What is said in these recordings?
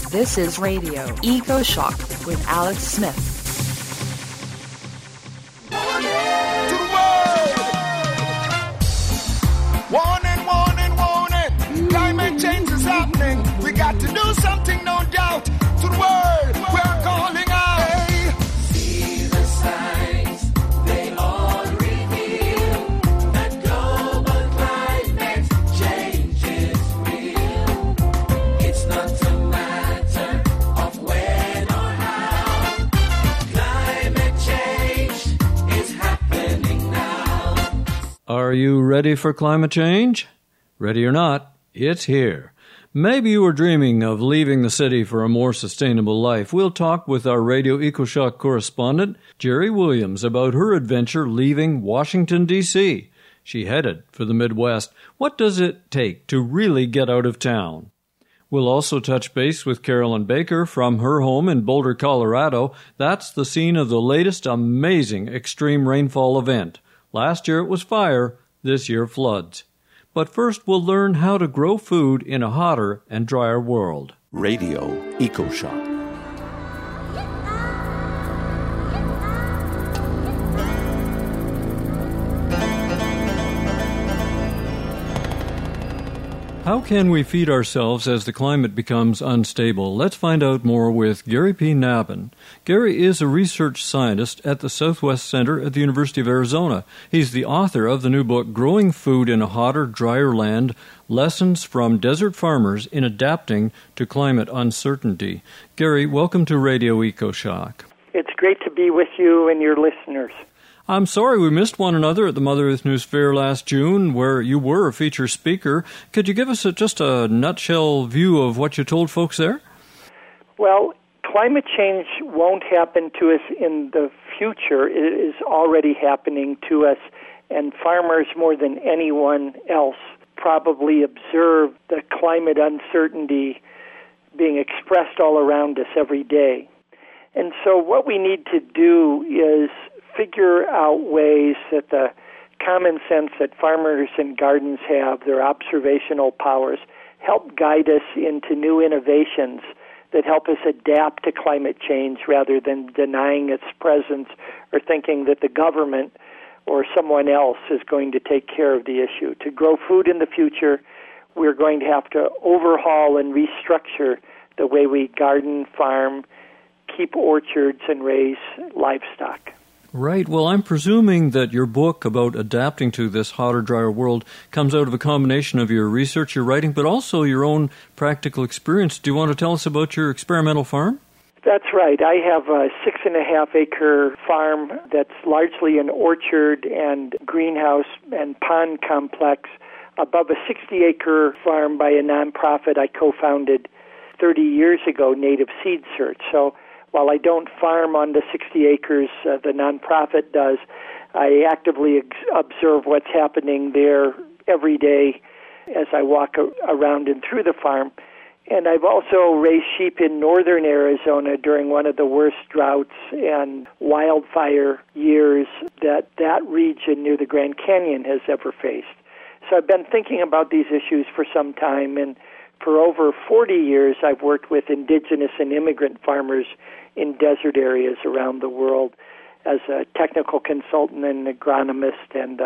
This is Radio Eco Shock with Alex Smith. To the world! Warning, warning, warning! Climate change is happening. We got to do something, no doubt. To the world, we're calling out. Hey. See the signs, they all reveal that global climate change is real. It's not a matter of when or how. Climate change is happening now. Are you ready for climate change? Ready or not, it's here. Maybe you were dreaming of leaving the city for a more sustainable life. We'll talk with our Radio EcoShock correspondent, Jerry Williams, about her adventure leaving Washington, D.C. She headed for the Midwest. What does it take to really get out of town? We'll also touch base with Carolyn Baker from her home in Boulder, Colorado. That's the scene of the latest amazing extreme rainfall event. Last year it was fire, this year floods. But first, we'll learn how to grow food in a hotter and drier world. Radio EcoShock. How can we feed ourselves as the climate becomes unstable? Let's find out more with Gary P. Nabhan. Gary is a research scientist at the Southwest Center at the University of Arizona. He's the author of the new book, Growing Food in a Hotter, Drier Land, Lessons from Desert Farmers in Adapting to Climate Uncertainty. Gary, welcome to Radio EcoShock. It's great to be with you and your listeners. I'm sorry we missed one another at the Mother Earth News Fair last June, where you were a feature speaker. Could you give us just a nutshell view of what you told folks there? Well, climate change won't happen to us in the future. It is already happening to us, and farmers more than anyone else probably observe the climate uncertainty being expressed all around us every day. And so what we need to do is figure out ways that the common sense that farmers and gardens have, their observational powers, help guide us into new innovations that help us adapt to climate change rather than denying its presence or thinking that the government or someone else is going to take care of the issue. To grow food in the future, we're going to have to overhaul and restructure the way we garden, farm, keep orchards, and raise livestock. Right. Well, I'm presuming that your book about adapting to this hotter, drier world comes out of a combination of your research, your writing, but also your own practical experience. Do you want to tell us about your experimental farm? That's right. I have a 6.5-acre farm that's largely an orchard and greenhouse and pond complex above a 60-acre farm by a nonprofit I co-founded 30 years ago, Native Seed Search. So while I don't farm on the 60 acres the nonprofit does, I actively observe what's happening there every day as I walk around and through the farm. And I've also raised sheep in northern Arizona during one of the worst droughts and wildfire years that region near the Grand Canyon has ever faced. So I've been thinking about these issues for some time, and for over 40 years I've worked with indigenous and immigrant farmers in desert areas around the world as a technical consultant and agronomist and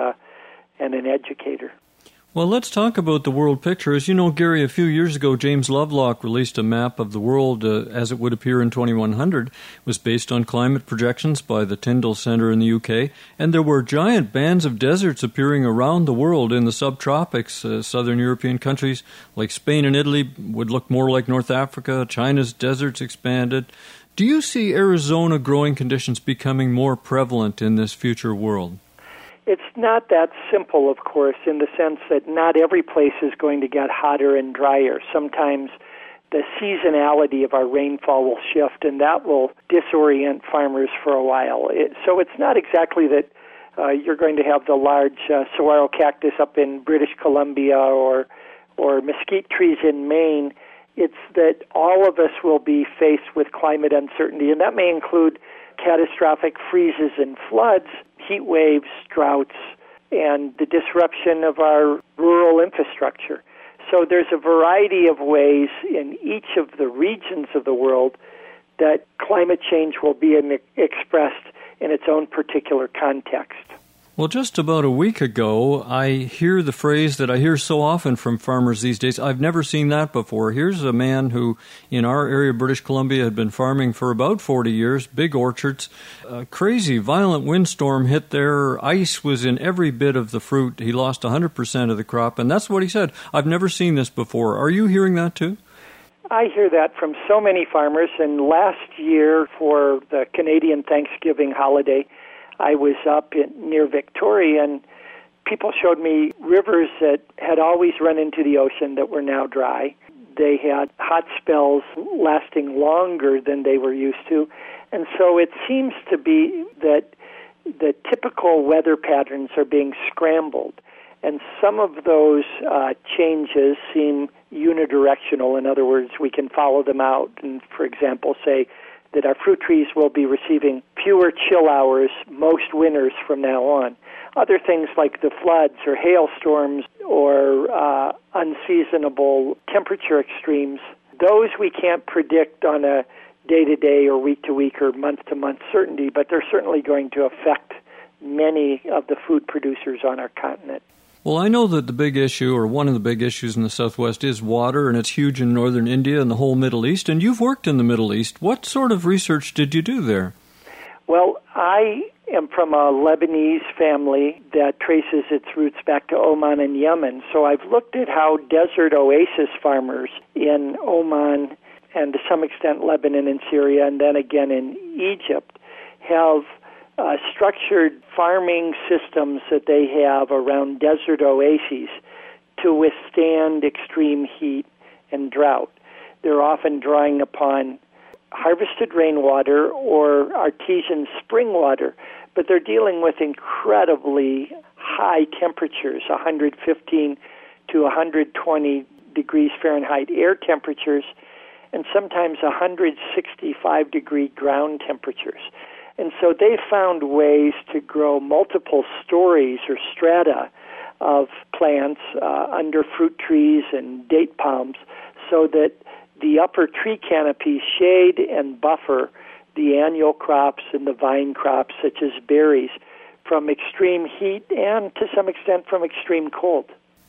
an educator. Well, let's talk about the world picture. As you know, Gary, a few years ago, James Lovelock released a map of the world as it would appear in 2100. It was based on climate projections by the Tyndall Center in the UK, and there were giant bands of deserts appearing around the world in the subtropics. Southern European countries like Spain and Italy would look more like North Africa. China's deserts expanded. Do you see Arizona growing conditions becoming more prevalent in this future world? It's not that simple, of course, in the sense that not every place is going to get hotter and drier. Sometimes the seasonality of our rainfall will shift, and that will disorient farmers for a while. So it's not exactly that you're going to have the large saguaro cactus up in British Columbia or mesquite trees in Maine. It's that all of us will be faced with climate uncertainty, and that may include catastrophic freezes and floods, heat waves, droughts, and the disruption of our rural infrastructure. So there's a variety of ways in each of the regions of the world that climate change will be expressed in its own particular context. Well, just about a week ago, I hear the phrase that I hear so often from farmers these days. I've never seen that before. Here's a man who, in our area of British Columbia, had been farming for about 40 years, big orchards. A crazy, violent windstorm hit there. Ice was in every bit of the fruit. He lost 100% of the crop, and that's what he said. I've never seen this before. Are you hearing that too? I hear that from so many farmers, and last year for the Canadian Thanksgiving holiday, I was up near Victoria, and people showed me rivers that had always run into the ocean that were now dry. They had hot spells lasting longer than they were used to, and so it seems to be that the typical weather patterns are being scrambled, and some of those changes seem unidirectional. In other words, we can follow them out and, for example, say that our fruit trees will be receiving fewer chill hours most winters from now on. Other things like the floods or hailstorms or unseasonable temperature extremes, those we can't predict on a day-to-day or week-to-week or month-to-month certainty, but they're certainly going to affect many of the food producers on our continent. Well, I know that the big issue, or one of the big issues in the Southwest, is water, and it's huge in northern India and the whole Middle East, and you've worked in the Middle East. What sort of research did you do there? Well, I am from a Lebanese family that traces its roots back to Oman and Yemen, so I've looked at how desert oasis farmers in Oman and to some extent Lebanon and Syria, and then again in Egypt, have structured farming systems that they have around desert oases to withstand extreme heat and drought. They're often drawing upon harvested rainwater or artesian spring water, but they're dealing with incredibly high temperatures, 115 to 120 degrees Fahrenheit air temperatures, and sometimes 165-degree ground temperatures. And so they found ways to grow multiple stories or strata of plants under fruit trees and date palms so that the upper tree canopies shade and buffer the annual crops and the vine crops such as berries from extreme heat and to some extent from extreme cold.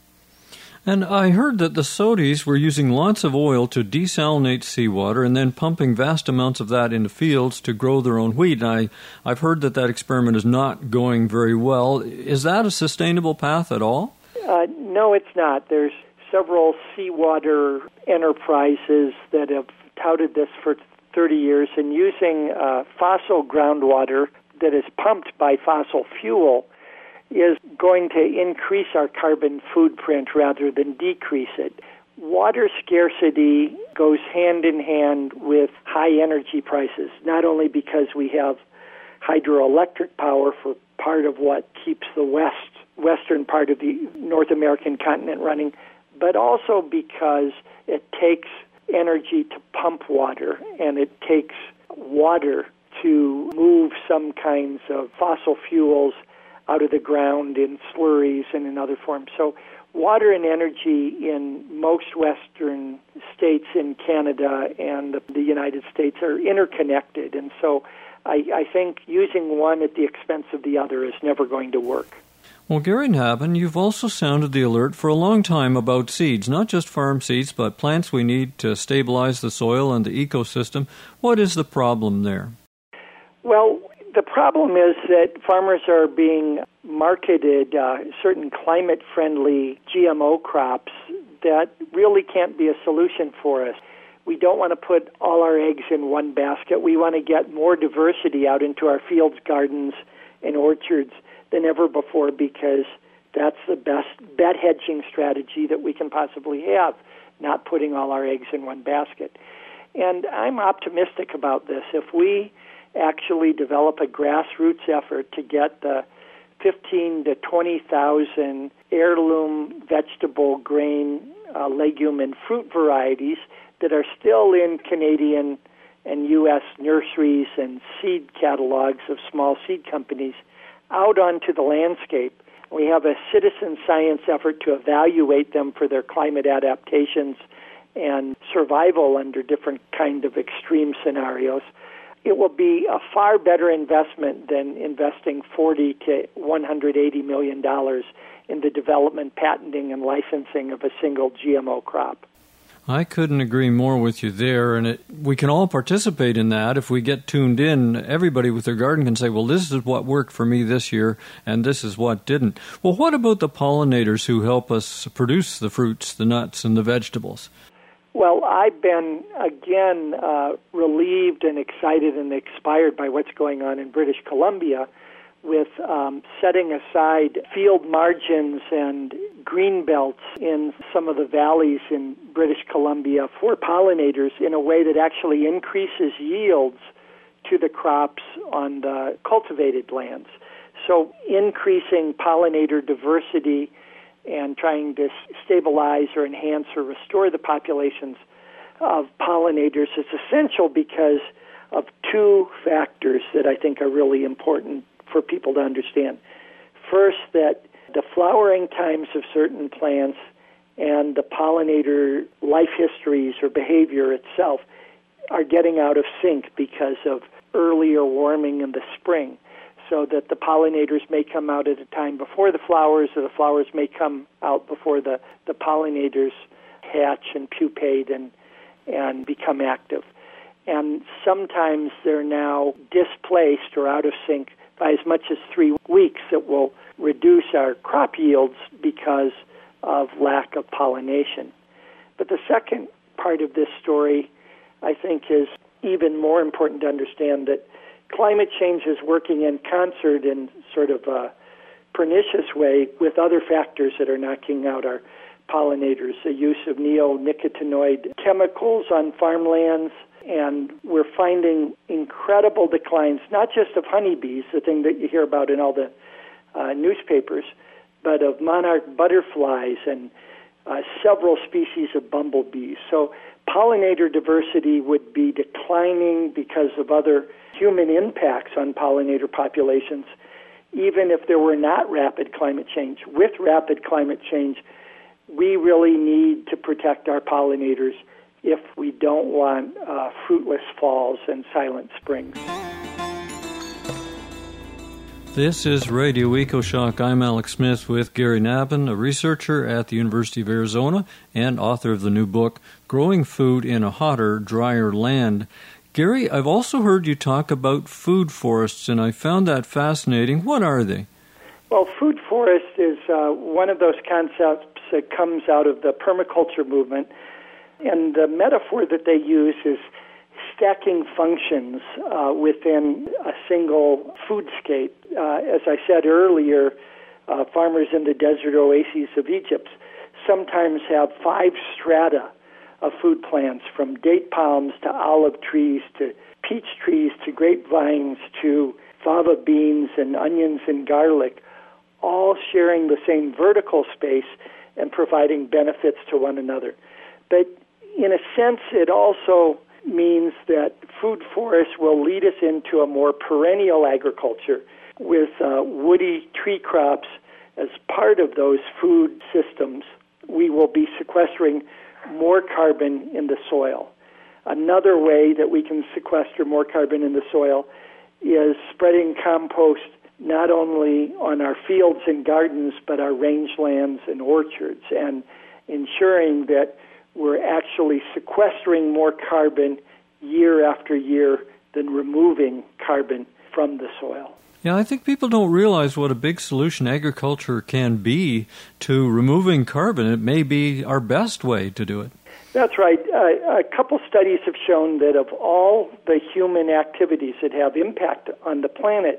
And I heard that the Saudis were using lots of oil to desalinate seawater and then pumping vast amounts of that into fields to grow their own wheat. And I've heard that experiment is not going very well. Is that a sustainable path at all? No, it's not. There's several seawater enterprises that have touted this for 30 years, and using fossil groundwater that is pumped by fossil fuel is going to increase our carbon footprint rather than decrease it. Water scarcity goes hand in hand with high energy prices, not only because we have hydroelectric power for part of what keeps the western part of the North American continent running, but also because it takes energy to pump water, and it takes water to move some kinds of fossil fuels out of the ground in slurries and in other forms. So water and energy in most western states in Canada and the United States are interconnected. And so I think using one at the expense of the other is never going to work. Well, Gary Nabhan, you've also sounded the alert for a long time about seeds, not just farm seeds, but plants we need to stabilize the soil and the ecosystem. What is the problem there? Well, the problem is that farmers are being marketed certain climate-friendly GMO crops that really can't be a solution for us. We don't want to put all our eggs in one basket. We want to get more diversity out into our fields, gardens, and orchards than ever before, because that's the best bet hedging strategy that we can possibly have, not putting all our eggs in one basket. And I'm optimistic about this. If we actually develop a grassroots effort to get the 15 to 20,000 heirloom vegetable, grain, legume, and fruit varieties that are still in Canadian and U.S. nurseries and seed catalogs of small seed companies out onto the landscape, We have a citizen science effort to evaluate them for their climate adaptations and survival under different kind of extreme scenarios. It will be a far better investment than investing $40 to $180 million in the development, patenting, and licensing of a single GMO crop. I couldn't agree more with you there, and we can all participate in that. If we get tuned in, everybody with their garden can say, well, this is what worked for me this year, and this is what didn't. Well, what about the pollinators who help us produce the fruits, the nuts, and the vegetables? Well, I've been, again, relieved and excited and inspired by what's going on in British Columbia with setting aside field margins and green belts in some of the valleys in British Columbia for pollinators in a way that actually increases yields to the crops on the cultivated lands. So increasing pollinator diversity and trying to stabilize or enhance or restore the populations of pollinators is essential because of two factors that I think are really important for people to understand. First, that the flowering times of certain plants and the pollinator life histories or behavior itself are getting out of sync because of earlier warming in the spring, so that the pollinators may come out at a time before the flowers, or the flowers may come out before the pollinators hatch and pupate and become active. And sometimes they're now displaced or out of sync by as much as 3 weeks. That will reduce our crop yields because of lack of pollination. But the second part of this story, I think, is even more important to understand, that climate change is working in concert in sort of a pernicious way with other factors that are knocking out our pollinators, the use of neonicotinoid chemicals on farmlands, and we're finding incredible declines, not just of honeybees, the thing that you hear about in all the newspapers, but of monarch butterflies and several species of bumblebees. So pollinator diversity would be declining because of other human impacts on pollinator populations, even if there were not rapid climate change. With rapid climate change, we really need to protect our pollinators if we don't want fruitless falls and silent springs. This is Radio EcoShock. I'm Alex Smith with Gary Navin, a researcher at the University of Arizona and author of the new book, Growing Food in a Hotter, Drier Land. Gary, I've also heard you talk about food forests, and I found that fascinating. What are they? Well, food forest is one of those concepts that comes out of the permaculture movement, and the metaphor that they use is stacking functions within a single foodscape. As I said earlier, farmers in the desert oases of Egypt sometimes have 5 strata of food plants, from date palms to olive trees to peach trees to grapevines to fava beans and onions and garlic, all sharing the same vertical space and providing benefits to one another. But in a sense, it also means that food forests will lead us into a more perennial agriculture with woody tree crops as part of those food systems. We will be sequestering more carbon in the soil. Another way that we can sequester more carbon in the soil is spreading compost not only on our fields and gardens, but our rangelands and orchards, and ensuring that we're actually sequestering more carbon year after year than removing carbon from the soil. Yeah, I think people don't realize what a big solution agriculture can be to removing carbon. It may be our best way to do it. That's right. A couple studies have shown that of all the human activities that have impact on the planet,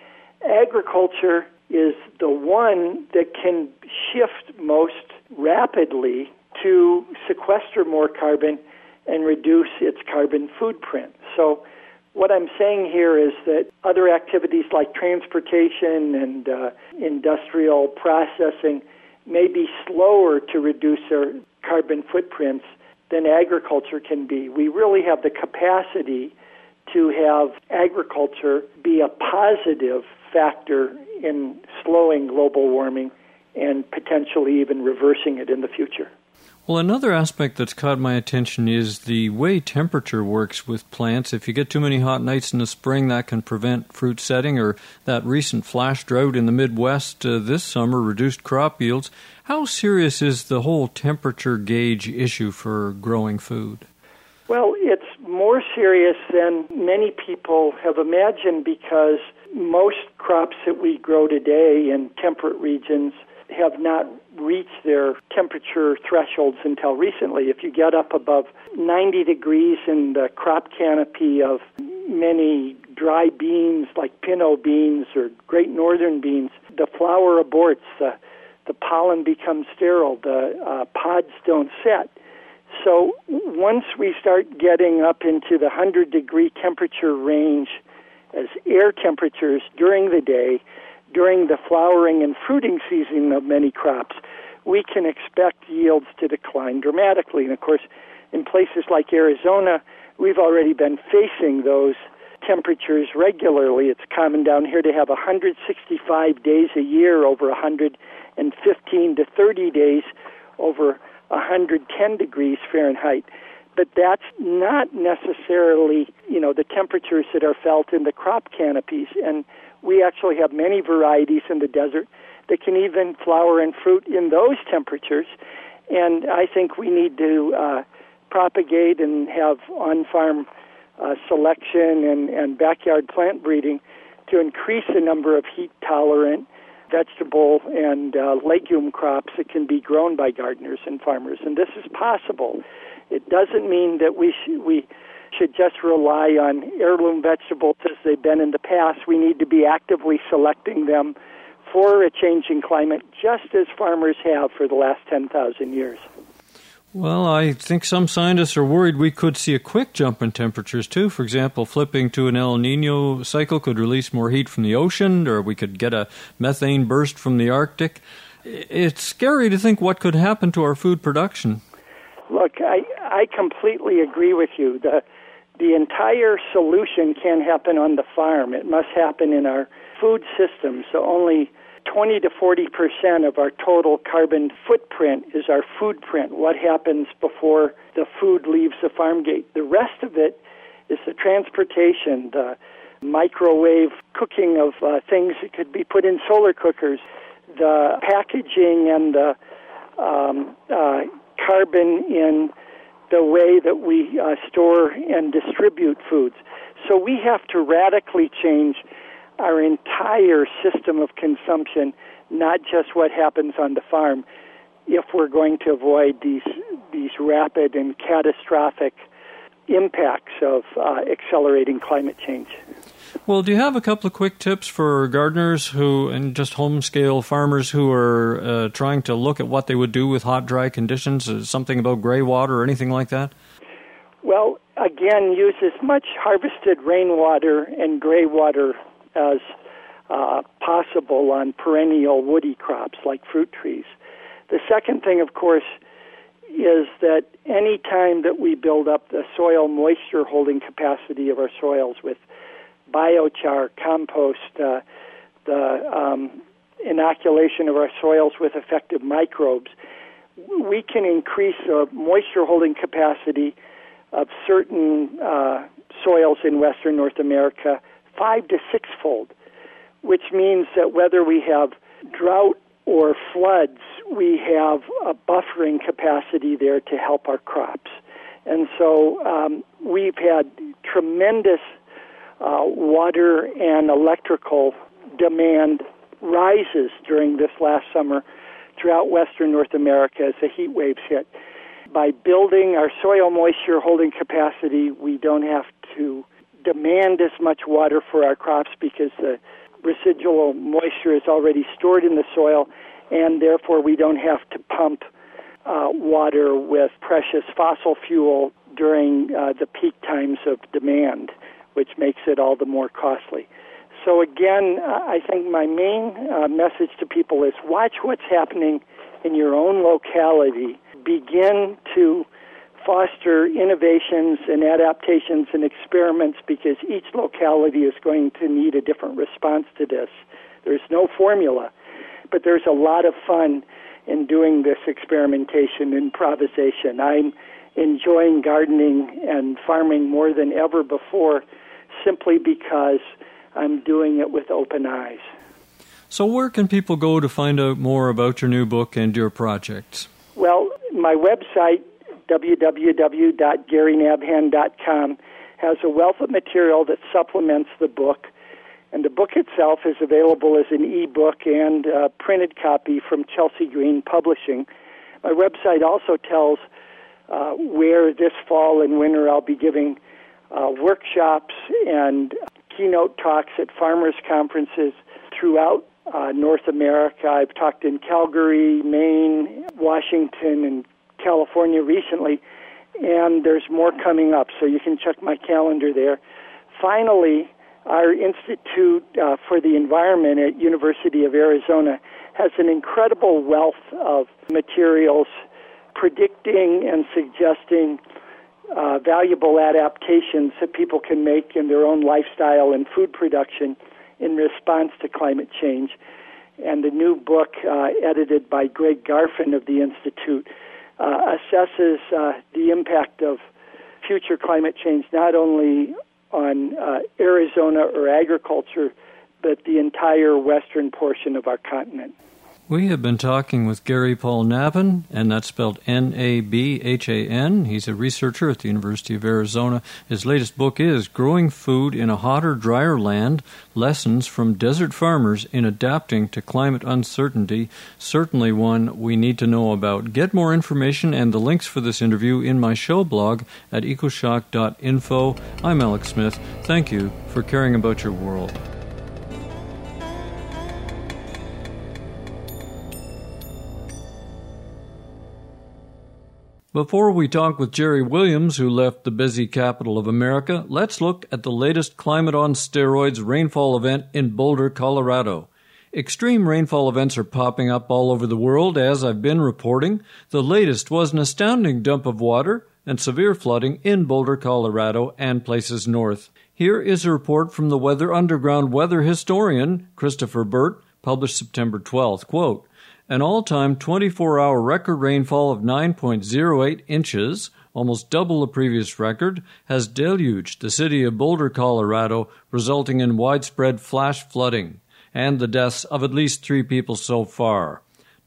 agriculture is the one that can shift most rapidly to sequester more carbon and reduce its carbon footprint. So what I'm saying here is that other activities like transportation and industrial processing may be slower to reduce their carbon footprints than agriculture can be. We really have the capacity to have agriculture be a positive factor in slowing global warming and potentially even reversing it in the future. Well, another aspect that's caught my attention is the way temperature works with plants. If you get too many hot nights in the spring, that can prevent fruit setting, or that recent flash drought in the Midwest this summer reduced crop yields. How serious is the whole temperature gauge issue for growing food? Well, it's more serious than many people have imagined because most crops that we grow today in temperate regions have not reached their temperature thresholds until recently. If you get up above 90 degrees in the crop canopy of many dry beans like pinot beans or great northern beans, the flower aborts, the pollen becomes sterile, the pods don't set. So once we start getting up into the 100-degree temperature range as air temperatures during the day, during the flowering and fruiting season of many crops, we can expect yields to decline dramatically. And of course, in places like Arizona, we've already been facing those temperatures regularly. It's common down here to have 165 days a year over 115 to 30 days over 110 degrees Fahrenheit. But that's not necessarily, the temperatures that are felt in the crop canopies. And we actually have many varieties in the desert that can even flower and fruit in those temperatures. And I think we need to propagate and have on-farm selection and backyard plant breeding to increase the number of heat-tolerant vegetable and legume crops that can be grown by gardeners and farmers. And this is possible. It doesn't mean that we should just rely on heirloom vegetables as they've been in the past. We need to be actively selecting them for a changing climate, just as farmers have for the last 10,000 years. Well, I think some scientists are worried we could see a quick jump in temperatures, too. For example, flipping to an El Nino cycle could release more heat from the ocean, or we could get a methane burst from the Arctic. It's scary to think what could happen to our food production. Look, I completely agree with you. The entire solution can't happen on the farm. It must happen in our food system. So only 20 to 40% of our total carbon footprint is our food print, what happens before the food leaves the farm gate. The rest of it is the transportation, the microwave cooking of things that could be put in solar cookers, the packaging and the carbon in the way that we store and distribute foods. So we have to radically change our entire system of consumption, not just what happens on the farm, if we're going to avoid these rapid and catastrophic impacts of accelerating climate change. Well, do you have a couple of quick tips for gardeners and just home-scale farmers who are trying to look at what they would do with hot, dry conditions, something about gray water or anything like that? Well, again, use as much harvested rainwater and gray water as possible on perennial woody crops like fruit trees. The second thing, of course, is that any time that we build up the soil moisture holding capacity of our soils with biochar, compost, the inoculation of our soils with effective microbes, we can increase the moisture holding capacity of certain soils in Western North America 5 to 6-fold, which means that whether we have drought or floods, we have a buffering capacity there to help our crops. And so we've had tremendous water and electrical demand rises during this last summer throughout Western North America as the heat waves hit. By building our soil moisture holding capacity, we don't have to demand as much water for our crops because the residual moisture is already stored in the soil, and therefore we don't have to pump water with precious fossil fuel during the peak times of demand, which makes it all the more costly. So again, I think my main message to people is watch what's happening in your own locality. Begin to foster innovations and adaptations and experiments because each locality is going to need a different response to this. There's no formula, but there's a lot of fun in doing this experimentation, improvisation. I'm enjoying gardening and farming more than ever before simply because I'm doing it with open eyes. So where can people go to find out more about your new book and your projects? Well, my website, www.garynabhan.com, has a wealth of material that supplements the book, and the book itself is available as an e-book and a printed copy from Chelsea Green Publishing. My website also tells where this fall and winter I'll be giving workshops and keynote talks at farmers' conferences throughout North America. I've talked in Calgary, Maine, Washington, and California recently, and there's more coming up, so you can check my calendar there. Finally, our Institute for the Environment at University of Arizona has an incredible wealth of materials predicting and suggesting valuable adaptations that people can make in their own lifestyle and food production in response to climate change. And the new book, edited by Greg Garfin of the Institute, assesses the impact of future climate change not only on Arizona or agriculture, but the entire western portion of our continent. We have been talking with Gary Paul Nabhan, and that's spelled Nabhan. He's a researcher at the University of Arizona. His latest book is Growing Food in a Hotter, Drier Land, Lessons from Desert Farmers in Adapting to Climate Uncertainty. Certainly one we need to know about. Get more information and the links for this interview in my show blog at ecoshock.info. I'm Alex Smith. Thank you for caring about your world. Before we talk with Jerry Williams, who left the busy capital of America, let's look at the latest Climate on Steroids rainfall event in Boulder, Colorado. Extreme rainfall events are popping up all over the world, as I've been reporting. The latest was an astounding dump of water and severe flooding in Boulder, Colorado, and places north. Here is a report from the Weather Underground weather historian, Christopher Burt, published September 12th. Quote, an all-time 24-hour record rainfall of 9.08 inches, almost double the previous record, has deluged the city of Boulder, Colorado, resulting in widespread flash flooding and the deaths of at least 3 people so far.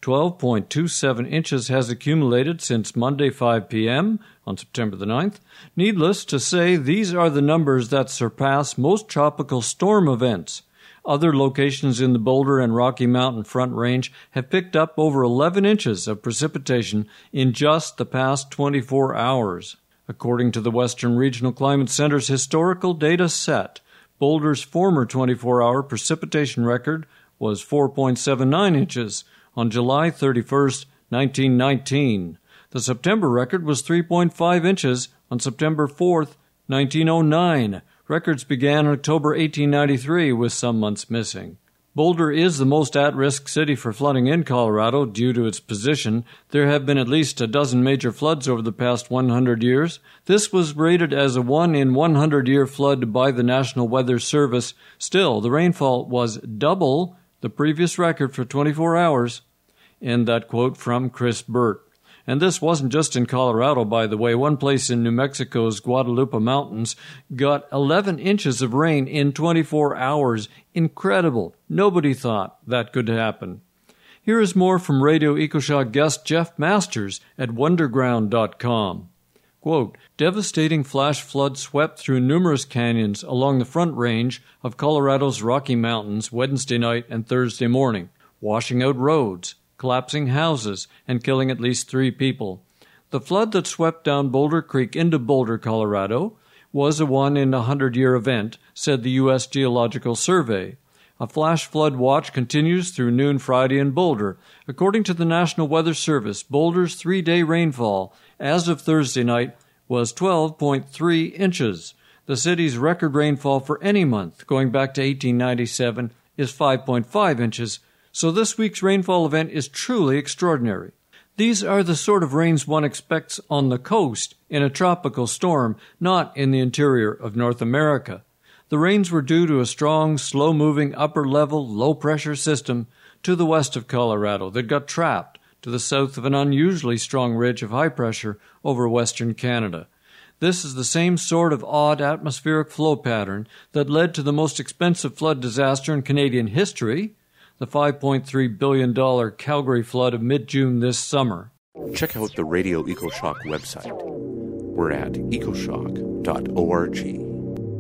12.27 inches has accumulated since Monday 5 p.m. on September the 9th. Needless to say, these are the numbers that surpass most tropical storm events. Other locations in the Boulder and Rocky Mountain Front Range have picked up over 11 inches of precipitation in just the past 24 hours. According to the Western Regional Climate Center's historical data set, Boulder's former 24-hour precipitation record was 4.79 inches on July 31st, 1919. The September record was 3.5 inches on September 4th, 1909. Records began in October 1893, with some months missing. Boulder is the most at-risk city for flooding in Colorado due to its position. There have been at least a dozen major floods over the past 100 years. This was rated as a 1-in-100-year flood by the National Weather Service. Still, the rainfall was double the previous record for 24 hours. End that quote from Chris Burt. And this wasn't just in Colorado, by the way. One place in New Mexico's Guadalupe Mountains got 11 inches of rain in 24 hours. Incredible. Nobody thought that could happen. Here is more from Radio EcoShock guest Jeff Masters at Wonderground.com. Quote, devastating flash flood swept through numerous canyons along the Front Range of Colorado's Rocky Mountains Wednesday night and Thursday morning, washing out roads, collapsing houses, and killing at least 3 people. The flood that swept down Boulder Creek into Boulder, Colorado, was a 1-in-100-year event, said the U.S. Geological Survey. A flash flood watch continues through noon Friday in Boulder. According to the National Weather Service, Boulder's 3-day rainfall, as of Thursday night, was 12.3 inches. The city's record rainfall for any month, going back to 1897, is 5.5 inches, so this week's rainfall event is truly extraordinary. These are the sort of rains one expects on the coast in a tropical storm, not in the interior of North America. The rains were due to a strong, slow-moving, upper-level, low-pressure system to the west of Colorado that got trapped to the south of an unusually strong ridge of high pressure over western Canada. This is the same sort of odd atmospheric flow pattern that led to the most expensive flood disaster in Canadian history, the $5.3 billion Calgary flood of mid-June this summer. Check out the Radio EcoShock website. We're at ecoshock.org.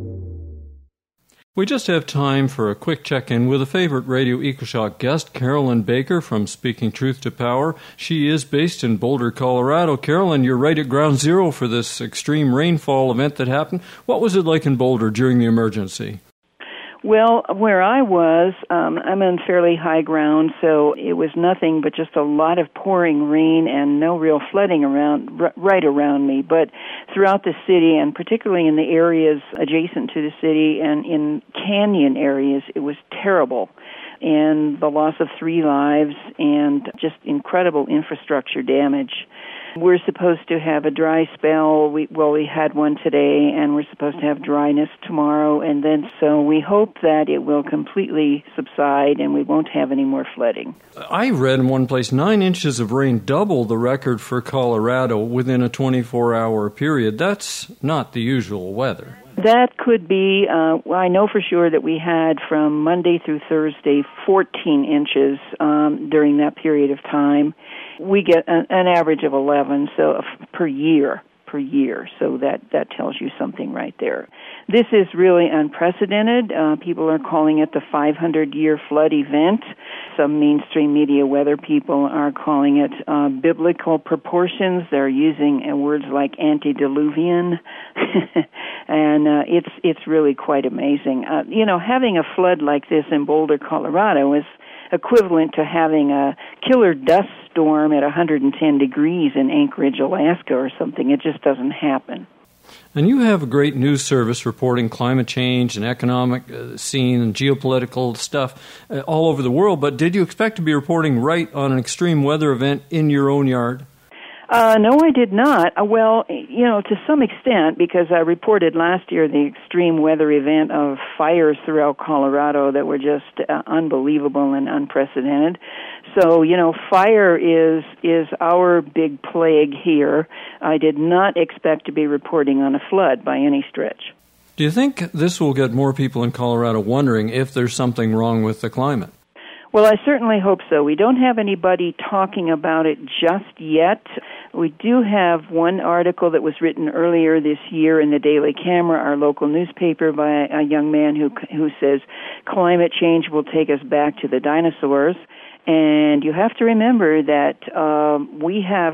We just have time for a quick check-in with a favorite Radio EcoShock guest, Carolyn Baker from Speaking Truth to Power. She is based in Boulder, Colorado. Carolyn, you're right at ground zero for this extreme rainfall event that happened. What was it like in Boulder during the emergency? Well, where I was, I'm on fairly high ground, so it was nothing but just a lot of pouring rain and no real flooding right around me. But throughout the city, and particularly in the areas adjacent to the city and in canyon areas, it was terrible. And the loss of 3 lives and just incredible infrastructure damage. We're supposed to have a dry spell. We had one today, and we're supposed to have dryness tomorrow, and then so we hope that it will completely subside and we won't have any more flooding. I read in one place 9 inches of rain, double the record for Colorado within a 24-hour period. That's not the usual weather. That could be, I know for sure that we had from Monday through Thursday 14 inches during that period of time. We get an average of 11 per year. So that tells you something right there. This is really unprecedented. People are calling it the 500-year flood event. Some mainstream media weather people are calling it biblical proportions. They're using words like antediluvian, and it's really quite amazing. Having a flood like this in Boulder, Colorado is equivalent to having a killer dust storm at 110 degrees in Anchorage, Alaska or something. It just doesn't happen. And you have a great news service reporting climate change and economic scene and geopolitical stuff all over the world, but did you expect to be reporting right on an extreme weather event in your own yard? No, I did not. To some extent, because I reported last year the extreme weather event of fires throughout Colorado that were just unbelievable and unprecedented. So, fire is our big plague here. I did not expect to be reporting on a flood by any stretch. Do you think this will get more people in Colorado wondering if there's something wrong with the climate? Well, I certainly hope so. We don't have anybody talking about it just yet. We do have one article that was written earlier this year in the Daily Camera, our local newspaper, by a young man who says climate change will take us back to the dinosaurs. And you have to remember that we have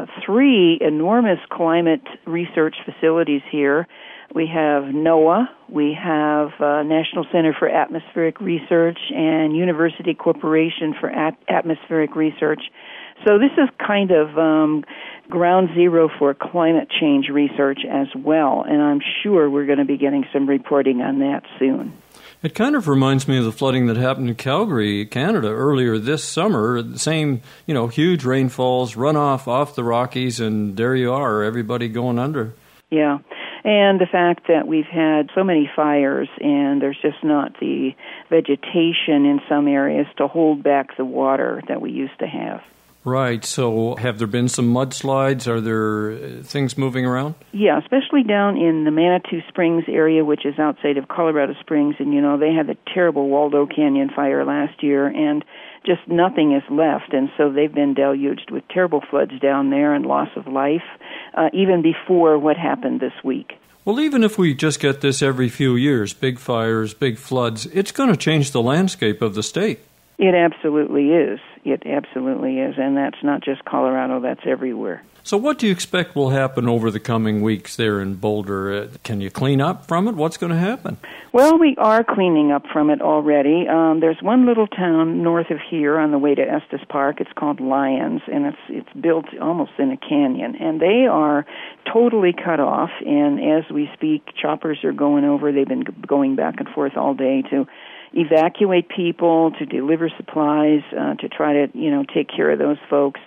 3 enormous climate research facilities here. We have NOAA, we have National Center for Atmospheric Research, and University Corporation for Atmospheric Research. So this is kind of ground zero for climate change research as well, and I'm sure we're going to be getting some reporting on that soon. It kind of reminds me of the flooding that happened in Calgary, Canada, earlier this summer. The same, huge rainfalls, runoff off the Rockies, and there you are, everybody going under. Yeah. And the fact that we've had so many fires and there's just not the vegetation in some areas to hold back the water that we used to have. Right. So have there been some mudslides? Are there things moving around? Yeah, especially down in the Manitou Springs area, which is outside of Colorado Springs. And, they had the terrible Waldo Canyon fire last year, and just nothing is left. And so they've been deluged with terrible floods down there and loss of life, even before what happened this week. Well, even if we just get this every few years, big fires, big floods, it's going to change the landscape of the state. It absolutely is. It absolutely is. And that's not just Colorado, that's everywhere. So what do you expect will happen over the coming weeks there in Boulder? Can you clean up from it? What's going to happen? Well, we are cleaning up from it already. There's one little town north of here on the way to Estes Park. It's called Lyons, and it's built almost in a canyon. And they are totally cut off, and as we speak, choppers are going over. They've been going back and forth all day to evacuate people, to deliver supplies, to try to, take care of those folks.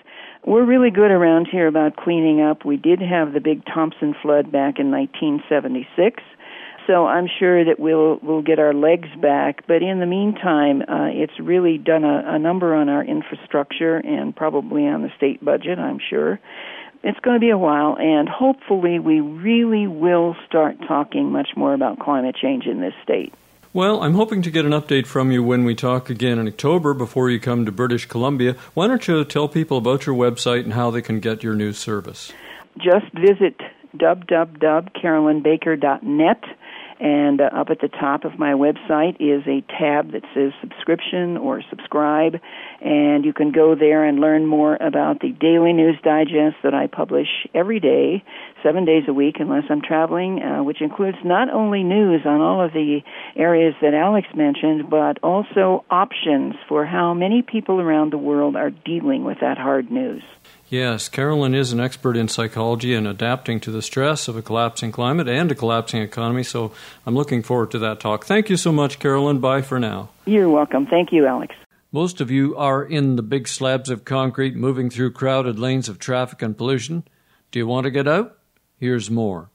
We're really good around here about cleaning up. We did have the big Thompson flood back in 1976, so I'm sure that we'll get our legs back. But in the meantime, it's really done a number on our infrastructure and probably on the state budget, I'm sure. It's going to be a while, and hopefully we really will start talking much more about climate change in this state. Well, I'm hoping to get an update from you when we talk again in October before you come to British Columbia. Why don't you tell people about your website and how they can get your news service? Just visit www.carolynbaker.net, and up at the top of my website is a tab that says subscription or subscribe, and you can go there and learn more about the daily news digest that I publish every day, 7 days a week unless I'm traveling, which includes not only news on all of the areas that Alex mentioned, but also options for how many people around the world are dealing with that hard news. Yes, Carolyn is an expert in psychology and adapting to the stress of a collapsing climate and a collapsing economy, so I'm looking forward to that talk. Thank you so much, Carolyn. Bye for now. You're welcome. Thank you, Alex. Most of you are in the big slabs of concrete moving through crowded lanes of traffic and pollution. Do you want to get out? Here's more.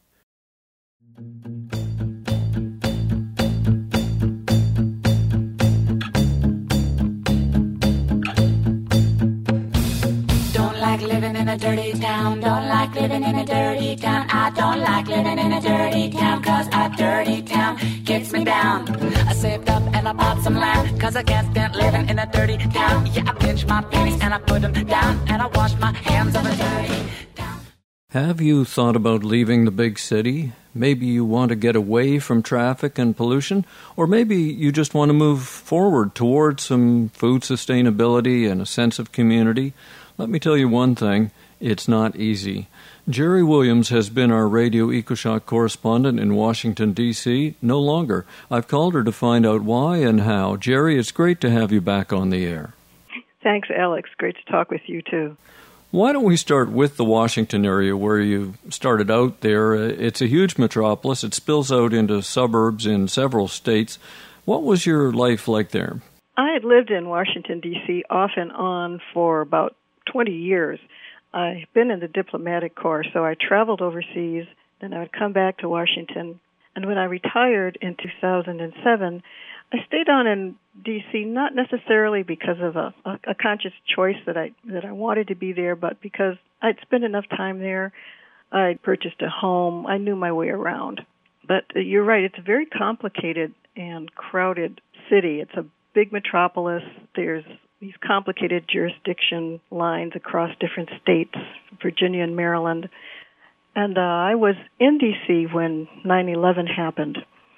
Living in a dirty town, don't like living in a dirty town. I don't like living in a dirty town, cause a dirty town gets me down. I saved up and I bought some land, cause I can't stand living in a dirty town. Yeah, I pinch my pennies and I put them down, and I wash my hands of a dirty town. Have you thought about leaving the big city? Maybe you want to get away from traffic and pollution, or maybe you just want to move forward towards some food sustainability and a sense of community. Let me tell you one thing, it's not easy. Jerry Williams has been our Radio EcoShock correspondent in Washington, D.C. No longer. I've called her to find out why and how. Jerry, it's great to have you back on the air. Thanks, Alex. Great to talk with you, too. Why don't we start with the Washington area where you started out there? It's a huge metropolis. It spills out into suburbs in several states. What was your life like there? I had lived in Washington, D.C. off and on for about 20 years. I've been in the diplomatic corps, so I traveled overseas, then I would come back to Washington. And when I retired in 2007, I stayed on in D.C. not necessarily because of a conscious choice that I wanted to be there, but because I'd spent enough time there. I'd purchased a home. I knew my way around. But you're right, it's a very complicated and crowded city. It's a big metropolis. There's these complicated jurisdiction lines across different states, Virginia and Maryland. And I was in D.C. when 9/11 happened.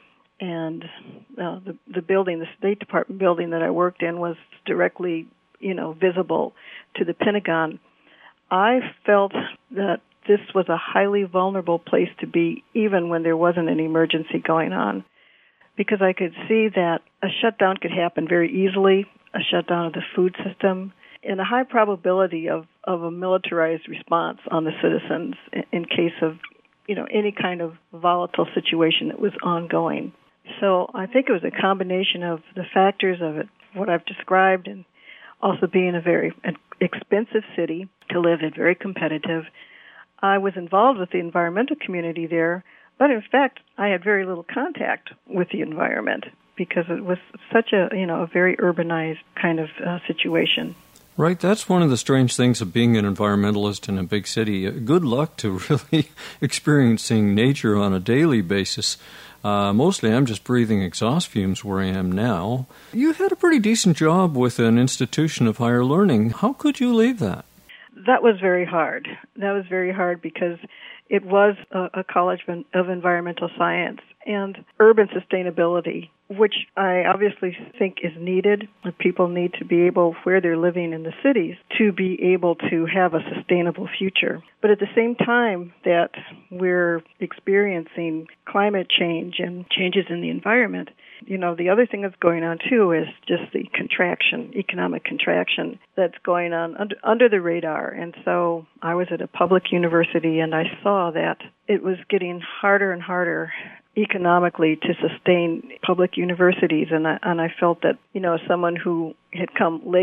And the building, the State Department building that I worked in was directly, visible to the Pentagon. I felt that this was a highly vulnerable place to be, even when there wasn't an emergency going on, because I could see that a shutdown could happen very easily, a shutdown of the food system, and a high probability of a militarized response on the citizens in case of, any kind of volatile situation that was ongoing. So I think it was a combination of the factors of it, what I've described, and also being a very expensive city to live in, very competitive. I was involved with the environmental community there, but in fact, I had very little contact with the environment because it was such a very urbanized kind of situation. Right, that's one of the strange things of being an environmentalist in a big city. Good luck to really experiencing nature on a daily basis. Mostly I'm just breathing exhaust fumes where I am now. You had a pretty decent job with an institution of higher learning. How could you leave that? That was very hard. That was very hard because it was a college of environmental science and urban sustainability, which I obviously think is needed. People need to be able, where they're living in the cities, to be able to have a sustainable future. But at the same time that we're experiencing climate change and changes in the environment, the other thing that's going on, too, is just the economic contraction that's going on under the radar. And so I was at a public university, and I saw that it was getting harder and harder economically to sustain public universities. And I felt that, as someone who had come late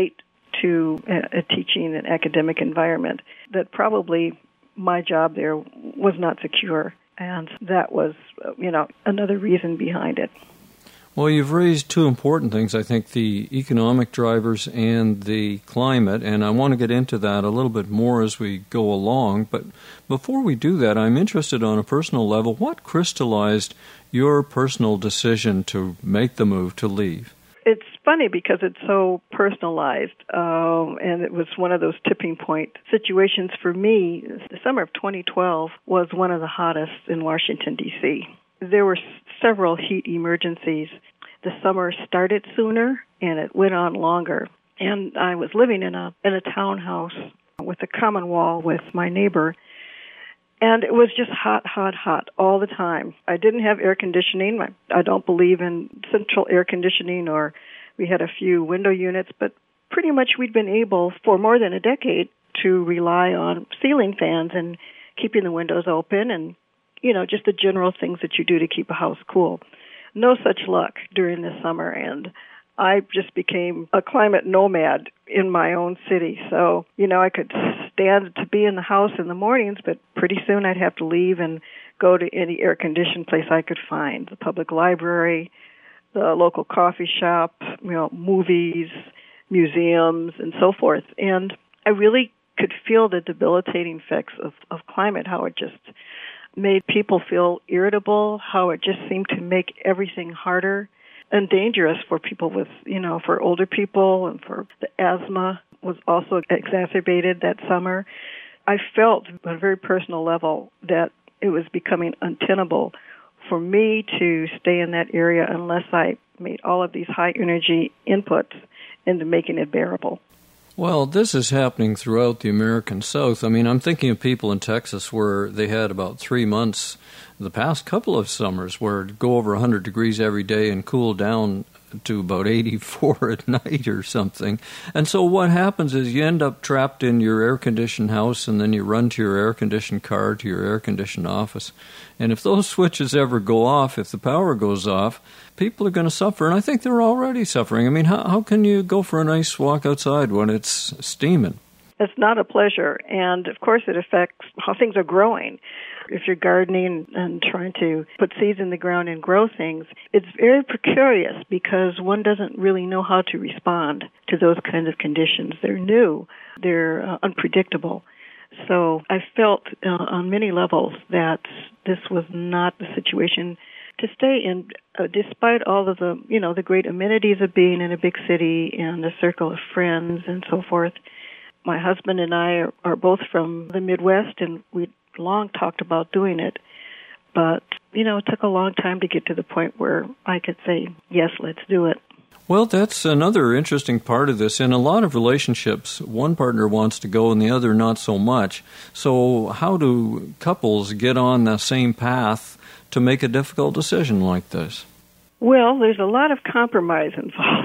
to a teaching and academic environment, that probably my job there was not secure. And that was, another reason behind it. Well, you've raised two important things, I think, the economic drivers and the climate, and I want to get into that a little bit more as we go along. But before we do that, I'm interested on a personal level. What crystallized your personal decision to make the move to leave? It's funny because it's so personalized, and it was one of those tipping point situations for me. The summer of 2012 was one of the hottest in Washington, D.C. There were several heat emergencies. The summer started sooner, and it went on longer. And I was living in a townhouse with a common wall with my neighbor, and it was just hot, hot, hot all the time. I didn't have air conditioning. I don't believe in central air conditioning, or we had a few window units, but pretty much we'd been able for more than a decade to rely on ceiling fans and keeping the windows open and just the general things that you do to keep a house cool. No such luck during the summer, and I just became a climate nomad in my own city. So, I could stand to be in the house in the mornings, but pretty soon I'd have to leave and go to any air-conditioned place I could find, the public library, the local coffee shop, movies, museums, and so forth. And I really could feel the debilitating effects of climate, how it just made people feel irritable, how it just seemed to make everything harder and dangerous for people with, for older people, and for the asthma was also exacerbated that summer. I felt on a very personal level that it was becoming untenable for me to stay in that area unless I made all of these high energy inputs into making it bearable. Well, this is happening throughout the American South. I mean, I'm thinking of people in Texas where they had about 3 months, the past couple of summers, where it'd go over 100 degrees every day and cool down to about 84 at night or something. And so what happens is you end up trapped in your air-conditioned house, and then you run to your air-conditioned car, to your air-conditioned office. And if those switches ever go off, if the power goes off, people are going to suffer. And I think they're already suffering. I mean, how can you go for a nice walk outside when it's steaming? It's not a pleasure. And, of course, it affects how things are growing. If you're gardening and trying to put seeds in the ground and grow things, it's very precarious because one doesn't really know how to respond to those kinds of conditions. They're new. They're unpredictable. So I felt on many levels that this was not the situation to stay in, despite all of the, the great amenities of being in a big city and a circle of friends and so forth. My husband and I are both from the Midwest, and we long talked about doing it. But, it took a long time to get to the point where I could say, yes, let's do it. Well, that's another interesting part of this. In a lot of relationships, one partner wants to go and the other not so much. So how do couples get on the same path to make a difficult decision like this? Well, there's a lot of compromise involved.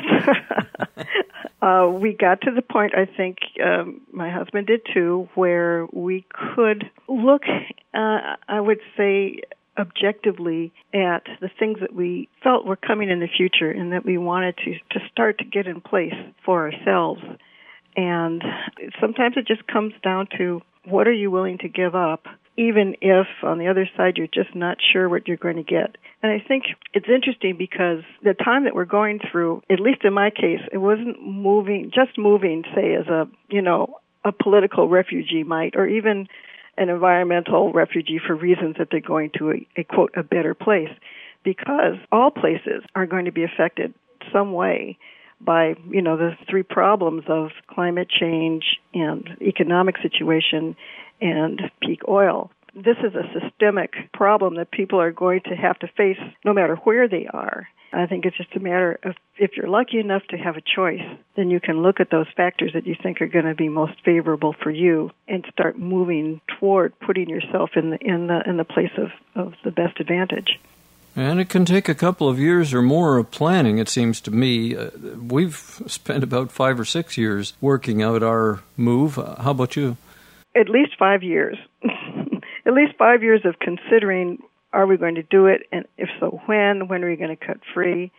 We got to the point, I think, my husband did too, where we could look, I would say, objectively at the things that we felt were coming in the future and that we wanted to start to get in place for ourselves. And sometimes it just comes down to what are you willing to give up, even if on the other side you're just not sure what you're going to get. And I think it's interesting because the time that we're going through, at least in my case, it wasn't moving, say, as a political refugee might, or even an environmental refugee for reasons that they're going to a quote, a better place, because all places are going to be affected some way by, the three problems of climate change and economic situation and peak oil. This is a systemic problem that people are going to have to face no matter where they are. I think it's just a matter of, if you're lucky enough to have a choice, then you can look at those factors that you think are going to be most favorable for you and start moving toward putting yourself in the place of the best advantage. And it can take a couple of years or more of planning, it seems to me. We've spent about 5 or 6 years working out our move. How about you? At least 5 years. At least 5 years of considering, are we going to do it? And if so, when? When are we going to cut free?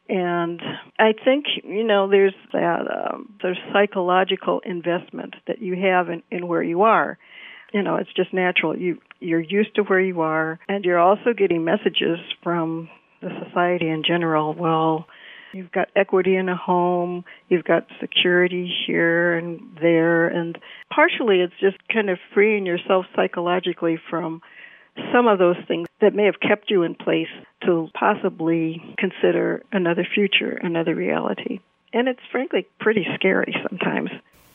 And I think, there's that there's psychological investment that you have in where you are. It's just natural. You're used to where you are, and you're also getting messages from the society in general. Well, you've got equity in a home, you've got security here and there, and partially it's just kind of freeing yourself psychologically from some of those things that may have kept you in place to possibly consider another future, another reality. And it's frankly pretty scary sometimes.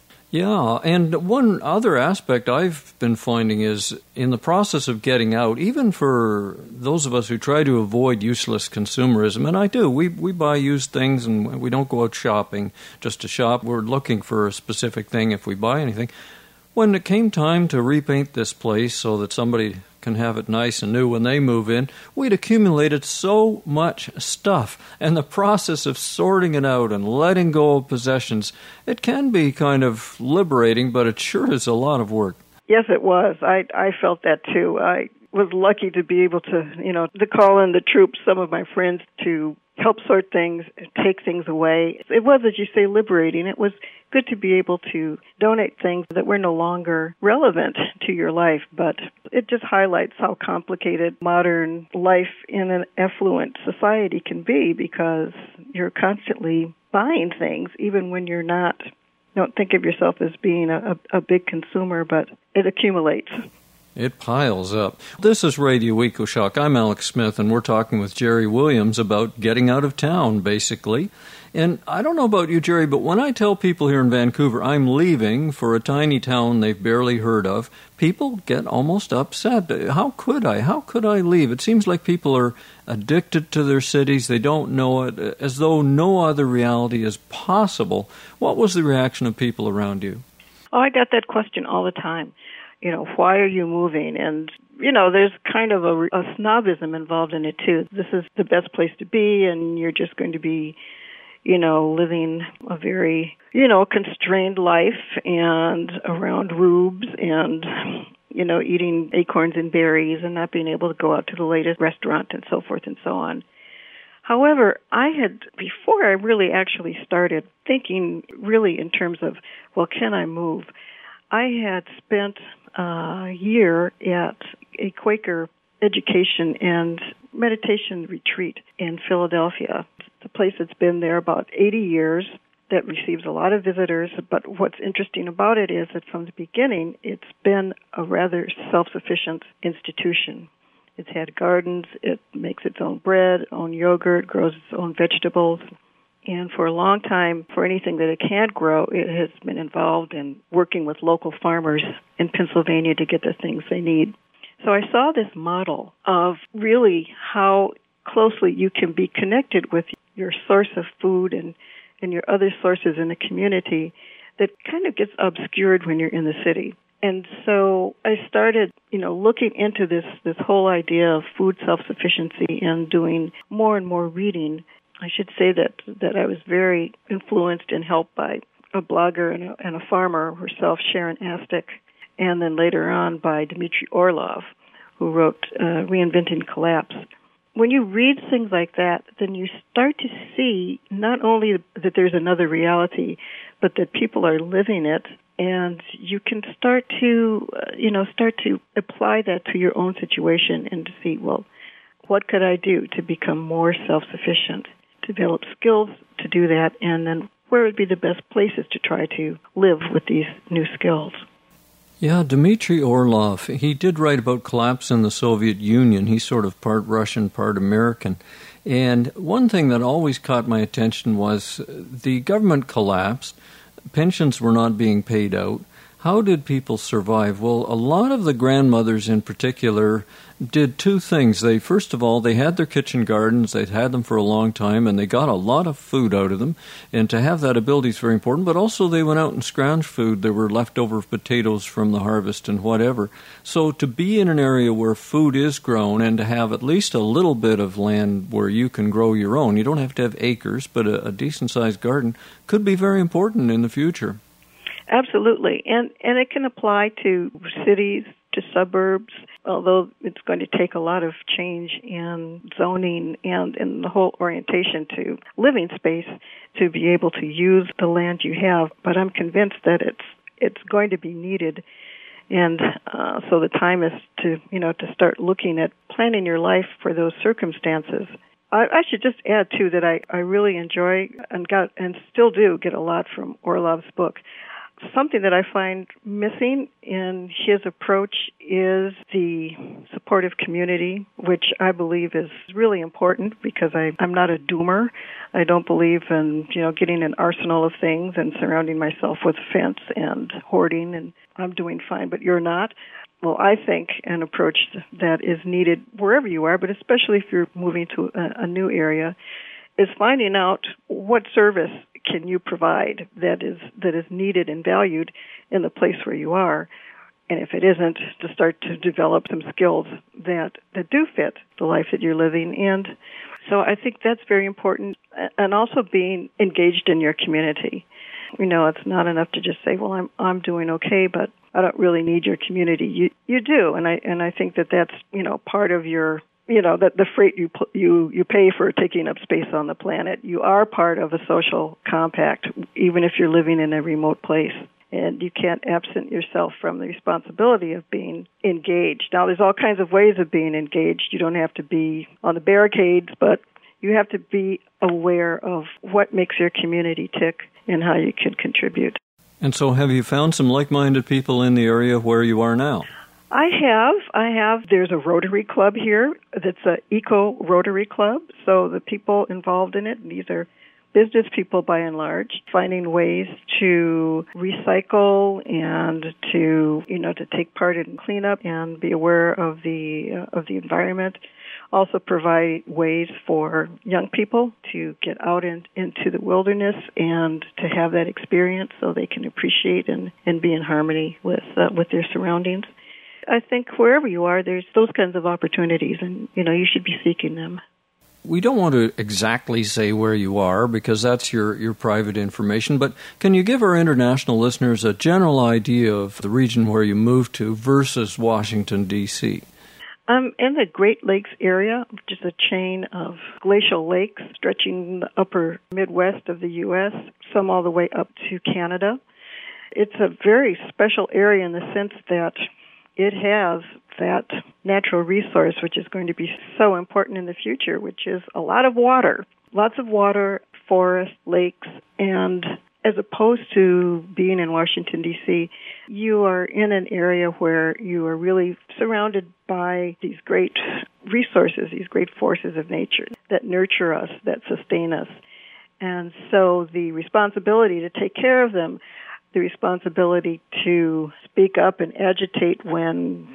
Yeah, and one other aspect I've been finding is in the process of getting out, even for those of us who try to avoid useless consumerism, and I do, we buy used things and we don't go out shopping just to shop. We're looking for a specific thing if we buy anything. When it came time to repaint this place so that somebody can have it nice and new when they move in, we'd accumulated so much stuff. And the process of sorting it out and letting go of possessions, it can be kind of liberating, but it sure is a lot of work. Yes, it was. I felt that too. I was lucky to be able to, to call in the troops, some of my friends, to help sort things, take things away. It was, as you say, liberating. It was good to be able to donate things that were no longer relevant to your life, but it just highlights how complicated modern life in an affluent society can be, because you're constantly buying things, even when you're not. Don't think of yourself as being a big consumer, but it accumulates. It piles up. This is Radio EcoShock. I'm Alex Smith, and we're talking with Jerry Williams about getting out of town, basically. And I don't know about you, Jerry, but when I tell people here in Vancouver I'm leaving for a tiny town they've barely heard of, people get almost upset. How could I? How could I leave? It seems like people are addicted to their cities. They don't know it, as though no other reality is possible. What was the reaction of people around you? Oh, I got that question all the time. Why are you moving? And, there's kind of a snobism involved in it, too. This is the best place to be, and you're just going to be, living a very, constrained life and around rubes and, eating acorns and berries and not being able to go out to the latest restaurant and so forth and so on. However, before I really actually started thinking really in terms of, well, can I move? I had spent a year at a Quaker education and meditation retreat in Philadelphia. It's a place that's been there about 80 years, that receives a lot of visitors, but what's interesting about it is that from the beginning, it's been a rather self-sufficient institution. It's had gardens, it makes its own bread, own yogurt, grows its own vegetables. And for a long time, for anything that it can grow, it has been involved in working with local farmers in Pennsylvania to get the things they need. So I saw this model of really how closely you can be connected with your source of food and your other sources in the community that kind of gets obscured when you're in the city. And so I started, looking into this whole idea of food self-sufficiency and doing more and more reading. I should say that I was very influenced and helped by a blogger and a farmer herself, Sharon Astic, and then later on by Dmitry Orlov, who wrote Reinventing Collapse. When you read things like that, then you start to see not only that there's another reality, but that people are living it, and you can start to apply that to your own situation and to see, well, what could I do to become more self-sufficient? Develop skills to do that, and then where would be the best places to try to live with these new skills? Yeah, Dmitry Orlov, he did write about collapse in the Soviet Union. He's sort of part Russian, part American. And one thing that always caught my attention was the government collapsed, pensions were not being paid out. How did people survive? Well, a lot of the grandmothers in particular did two things. First of all, they had their kitchen gardens. They'd had them for a long time, and they got a lot of food out of them. And to have that ability is very important. But also they went out and scrounged food. There were leftover potatoes from the harvest and whatever. So to be in an area where food is grown and to have at least a little bit of land where you can grow your own, you don't have to have acres, but a decent-sized garden could be very important in the future. Absolutely. And it can apply to cities, to suburbs, although it's going to take a lot of change in zoning and in the whole orientation to living space to be able to use the land you have. But I'm convinced that it's going to be needed. And so the time is to start looking at planning your life for those circumstances. I should just add, too, that I really enjoy and still do get a lot from Orlov's book. Something that I find missing in his approach is the supportive community, which I believe is really important because I'm not a doomer. I don't believe in, getting an arsenal of things and surrounding myself with fence and hoarding, and I'm doing fine, but you're not. Well, I think an approach that is needed wherever you are, but especially if you're moving to a new area, is finding out what service can you provide that is needed and valued in the place where you are. And if it isn't, to start to develop some skills that do fit the life that you're living. And so I think that's very important. And also being engaged in your community. It's not enough to just say, well, I'm doing okay, but I don't really need your community. You do, and I think that's part of your that the freight you pay for taking up space on the planet. You are part of a social compact, even if you're living in a remote place, and you can't absent yourself from the responsibility of being engaged. Now, there's all kinds of ways of being engaged. You don't have to be on the barricades, but you have to be aware of what makes your community tick and how you can contribute. And so have you found some like-minded people in the area where you are now? I have. There's a Rotary Club here that's an eco-Rotary Club. So the people involved in it, these are business people by and large, finding ways to recycle and to take part in cleanup and be aware of the environment. Also provide ways for young people to get out into the wilderness and to have that experience so they can appreciate and be in harmony with their surroundings. I think wherever you are, there's those kinds of opportunities, and you should be seeking them. We don't want to exactly say where you are because that's your private information, but can you give our international listeners a general idea of the region where you moved to versus Washington, D.C.? I'm in the Great Lakes area, which is a chain of glacial lakes stretching the upper Midwest of the U.S., some all the way up to Canada. It's a very special area in the sense that it has that natural resource which is going to be so important in the future, which is a lot of water. Lots of water, forests, lakes, and as opposed to being in Washington, D.C., you are in an area where you are really surrounded by these great resources, these great forces of nature that nurture us, that sustain us. And so the responsibility to take care of them, the responsibility to speak up and agitate when,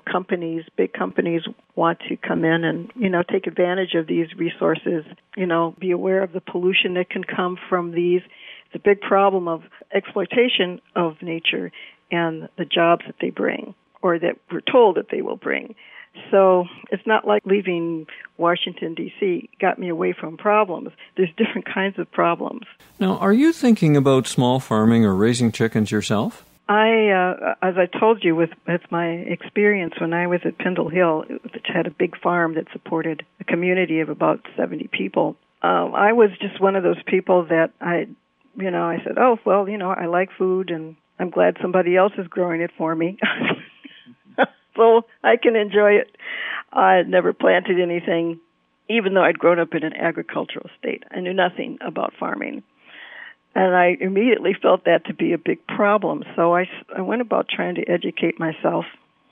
big companies want to come in and, take advantage of these resources, be aware of the pollution that can come from these. The big problem of exploitation of nature and the jobs that they bring, or that we're told that they will bring. So it's not like leaving Washington, D.C. got me away from problems. There's different kinds of problems. Now, are you thinking about small farming or raising chickens yourself? As I told you, with my experience when I was at Pendle Hill, which had a big farm that supported a community of about 70 people, I was just one of those people that I said, I like food and I'm glad somebody else is growing it for me. So I can enjoy it. I had never planted anything, even though I'd grown up in an agricultural state. I knew nothing about farming. And I immediately felt that to be a big problem. So I went about trying to educate myself.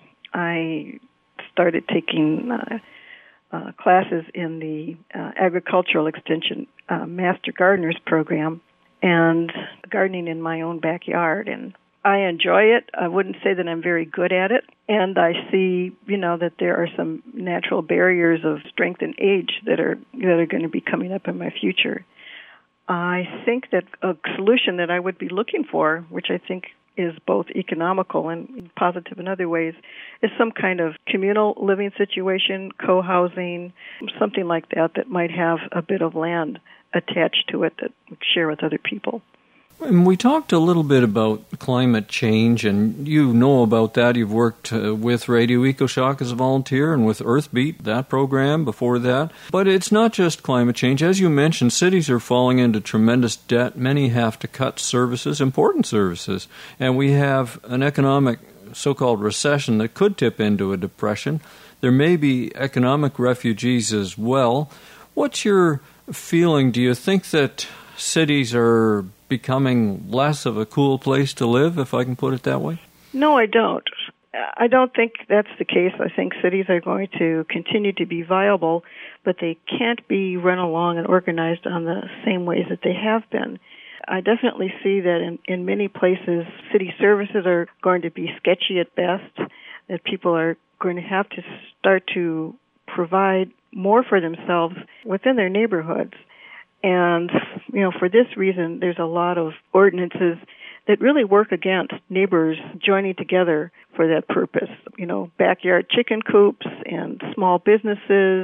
I started taking classes in the Agricultural Extension Master Gardeners Program and gardening in my own backyard. And I enjoy it. I wouldn't say that I'm very good at it. And I see, that there are some natural barriers of strength and age that are going to be coming up in my future. I think that a solution that I would be looking for, which I think is both economical and positive in other ways, is some kind of communal living situation, co-housing, something like that might have a bit of land attached to it that we share with other people. And we talked a little bit about climate change, and you know about that. You've worked with Radio EcoShock as a volunteer and with Earthbeat, that program before that. But it's not just climate change. As you mentioned, cities are falling into tremendous debt. Many have to cut services, important services. And we have an economic so-called recession that could tip into a depression. There may be economic refugees as well. What's your feeling? Do you think that cities are becoming less of a cool place to live, if I can put it that way? No, I don't. I don't think that's the case. I think cities are going to continue to be viable, but they can't be run along and organized on the same ways that they have been. I definitely see that in many places, city services are going to be sketchy at best, that people are going to have to start to provide more for themselves within their neighborhoods. And, for this reason, there's a lot of ordinances that really work against neighbors joining together for that purpose. Backyard chicken coops and small businesses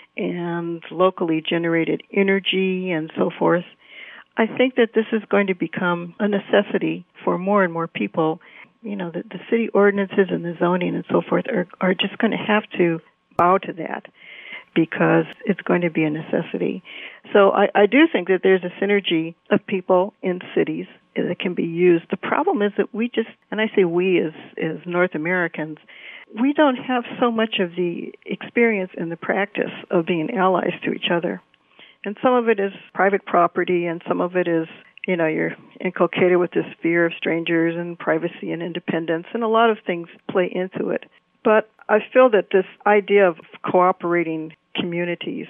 and locally generated energy and so forth. I think that this is going to become a necessity for more and more people. The city ordinances and the zoning and so forth are just going to have to bow to that, because it's going to be a necessity. So I do think that there's a synergy of people in cities that can be used. The problem is that we just, and I say we as North Americans, we don't have so much of the experience and the practice of being allies to each other. And some of it is private property, and some of it is, you're inculcated with this fear of strangers and privacy and independence, and a lot of things play into it. But I feel that this idea of cooperating communities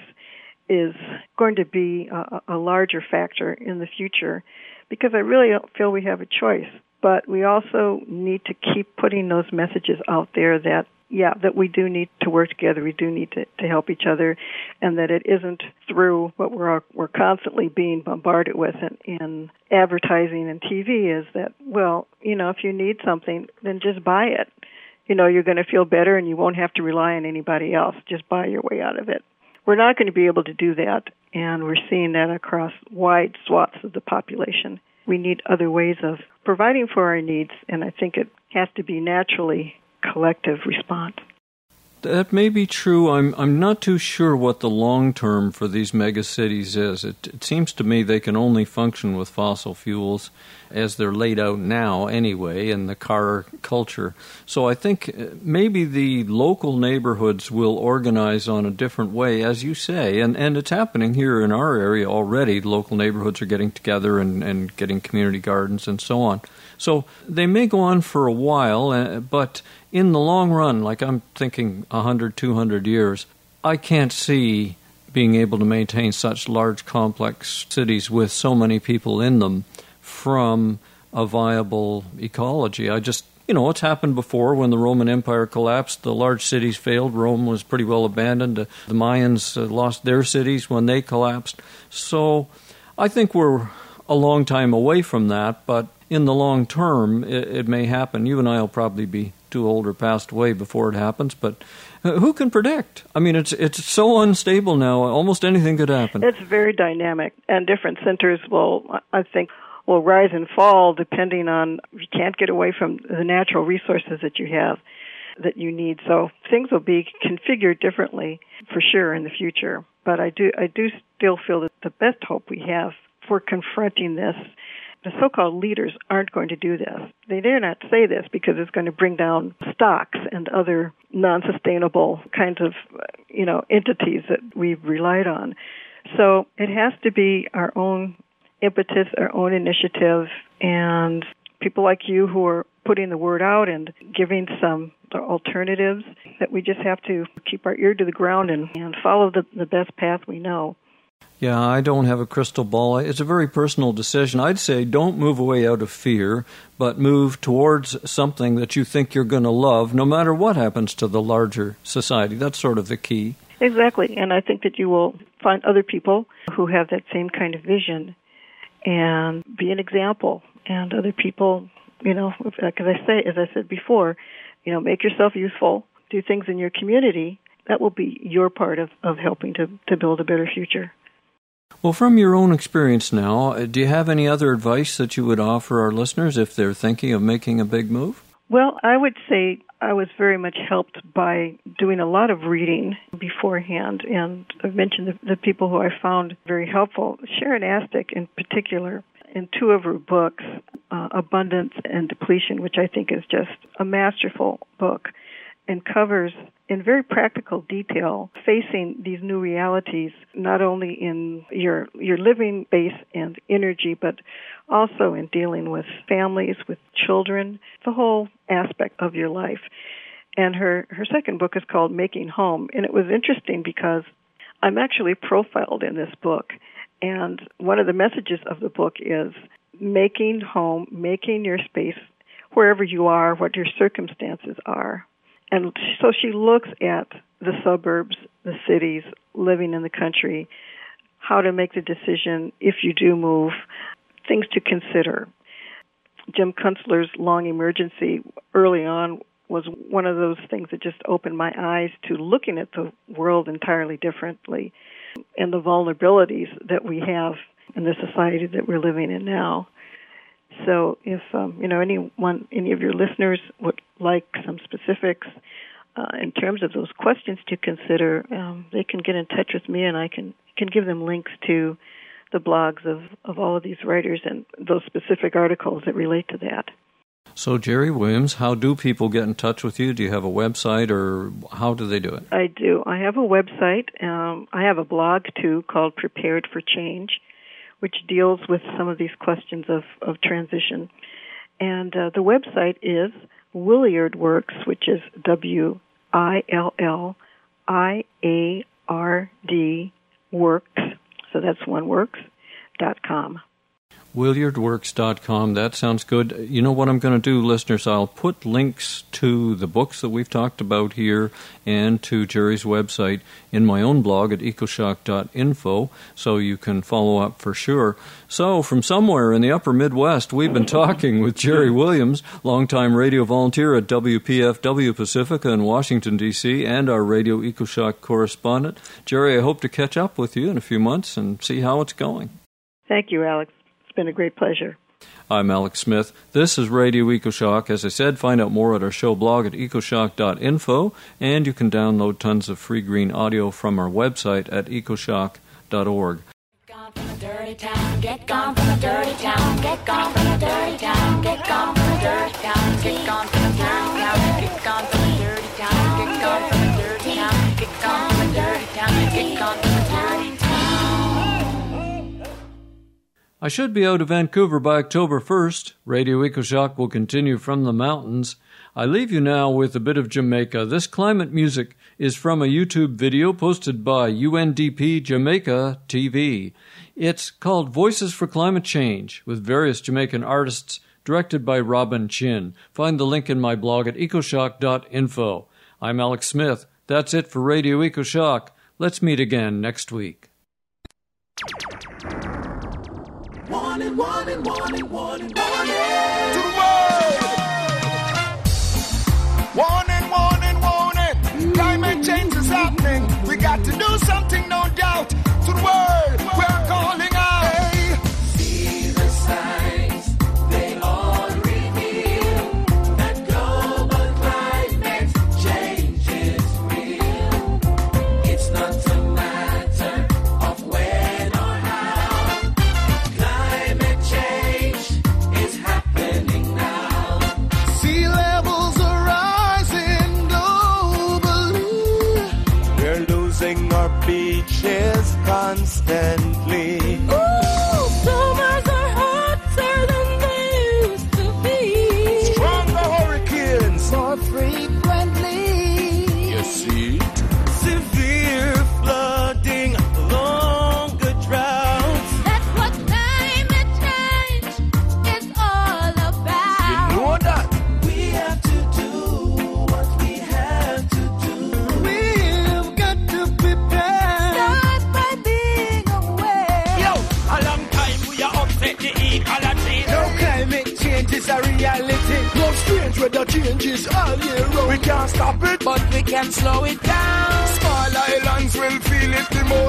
is going to be a larger factor in the future, because I really don't feel we have a choice. But we also need to keep putting those messages out there that we do need to work together, we do need to help each other, and that it isn't through what we're constantly being bombarded with in advertising and TV is that, if you need something, then just buy it. You're going to feel better and you won't have to rely on anybody else. Just buy your way out of it. We're not going to be able to do that, and we're seeing that across wide swaths of the population. We need other ways of providing for our needs, and I think it has to be naturally collective response. That may be true. I'm not too sure what the long term for these megacities is. It seems to me they can only function with fossil fuels as they're laid out now anyway in the car culture. So I think maybe the local neighborhoods will organize on a different way, as you say, and it's happening here in our area already. Local neighborhoods are getting together and getting community gardens and so on. So they may go on for a while, but in the long run, like I'm thinking 100, 200 years, I can't see being able to maintain such large, complex cities with so many people in them from a viable ecology. It's happened before. When the Roman Empire collapsed, the large cities failed. Rome was pretty well abandoned. The Mayans lost their cities when they collapsed. So I think we're a long time away from that, but in the long term, it may happen. You and I will probably be too old or passed away before it happens, but who can predict? I mean, it's so unstable now. Almost anything could happen. It's very dynamic, and different centers will rise and fall depending on, you can't get away from the natural resources that you have, that you need. So things will be configured differently for sure in the future. But I do still feel that the best hope we have for confronting this, the so-called leaders aren't going to do this. They dare not say this because it's going to bring down stocks and other non-sustainable kinds of, entities that we've relied on. So it has to be our own impetus, our own initiative, and people like you who are putting the word out and giving some alternatives, that we just have to keep our ear to the ground and follow the best path we know. Yeah, I don't have a crystal ball. It's a very personal decision. I'd say don't move away out of fear, but move towards something that you think you're going to love, no matter what happens to the larger society. That's sort of the key. Exactly, and I think that you will find other people who have that same kind of vision and be an example. And other people, as I said before, make yourself useful, do things in your community. That will be your part of helping to build a better future. Well, from your own experience now, do you have any other advice that you would offer our listeners if they're thinking of making a big move? Well, I would say I was very much helped by doing a lot of reading beforehand, and I've mentioned the people who I found very helpful. Sharon Astic in particular, in two of her books, Abundance and Depletion, which I think is just a masterful book, and covers in very practical detail facing these new realities, not only in your living space and energy, but also in dealing with families, with children, the whole aspect of your life. And her second book is called Making Home, and it was interesting because I'm actually profiled in this book, and one of the messages of the book is making home, making your space wherever you are, what your circumstances are. And so she looks at the suburbs, the cities, living in the country, how to make the decision if you do move, things to consider. Jim Kunstler's Long Emergency early on was one of those things that just opened my eyes to looking at the world entirely differently and the vulnerabilities that we have in the society that we're living in now. So if any of your listeners would like some specifics in terms of those questions to consider, they can get in touch with me, and I can give them links to the blogs of all of these writers and those specific articles that relate to that. So, Jerry Williams, how do people get in touch with you? Do you have a website, or how do they do it? I do. I have a website. I have a blog, too, called Prepared for Change, which deals with some of these questions of transition. And the website is Williard Works, which is WILLIARD Works, so that's one works.com. WilliardWorks.com. That sounds good. You know what I'm going to do, listeners? I'll put links to the books that we've talked about here and to Jerry's website in my own blog at ecoshock.info, so you can follow up for sure. So, from somewhere in the upper Midwest, we've been talking with Jerry Williams, longtime radio volunteer at WPFW Pacifica in Washington, D.C., and our Radio EcoShock correspondent. Jerry, I hope to catch up with you in a few months and see how it's going. Thank you, Alex. It's been a great pleasure. I'm Alex Smith. This is Radio EcoShock. As I said, find out more at our show blog at ecoshock.info, and you can download tons of free green audio from our website at ecoshock.org. Get gone from the dirty town, get gone from the dirty town, get gone from the dirty town, get gone from the dirty town, get gone from the dirty town, get gone from the dirty town, get gone from the dirty town, get gone from the dirty town, get gone from the dirty town. I should be out of Vancouver by October 1st. Radio EcoShock will continue from the mountains. I leave you now with a bit of Jamaica. This climate music is from a YouTube video posted by UNDP Jamaica TV. It's called Voices for Climate Change, with various Jamaican artists, directed by Robin Chin. Find the link in my blog at ecoshock.info. I'm Alex Smith. That's it for Radio EcoShock. Let's meet again next week. Warning, warning, warning, warning, warning. To the world. Warning, warning, warning. Climate change is happening. We got to do something, no doubt. To the world, we're calling out. Hey. See the signs, they all reveal that global climate change is real. It's not a matter of when or how. Climate change is happening now. Sea levels are rising globally. We're losing our beaches constantly. Summers are hotter than they used to be. Stronger hurricanes. More frequently. You see? Severe flooding, longer droughts. That's what climate change is all about. You know that? We have to do what we have to do. We've got to prepare. Start by being aware. Yo, a long time we are upset the ecology. No climate change is a reality. No strange weather changes all year round. We can't stop it, But we can slow it down. small islands will feel it the most, especially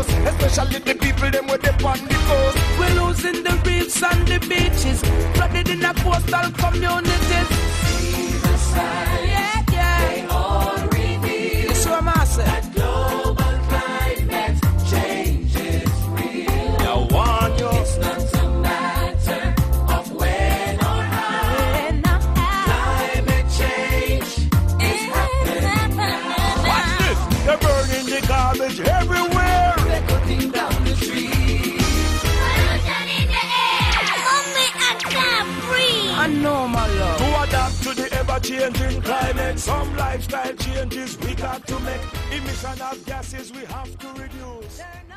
especially the people them with the on the coast. We're losing the reefs and the beaches, flooded in the coastal communities. See the signs, they all reveal that global climate change is real. I warn you. It's not a matter of when or how. Climate change is happening now. Watch this. They're burning the garbage everywhere. They're cutting down the trees. Pollution in the air. Only I can't breathe. I know, my love. To adapt to the ever-changing climate, some lifestyle changes we got to make. Emission of gases we have to reduce.